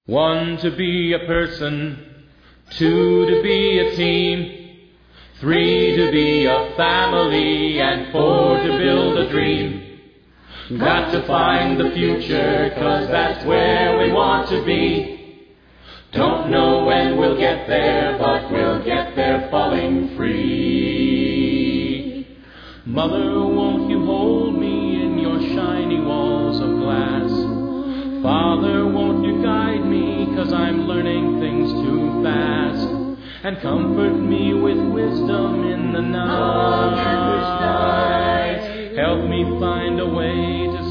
1 to be a person, 2 to be a team, 3 to be a family, and 4 to build a dream. Got to find the future, 'cause that's where we want to be. Don't know when we'll get there, but we'll get there falling free. Mother, won't you hold me in your shiny walls of glass? Father, won't you guide me, 'cause I'm learning things too fast. And comfort me with wisdom in the night. Help me find a way to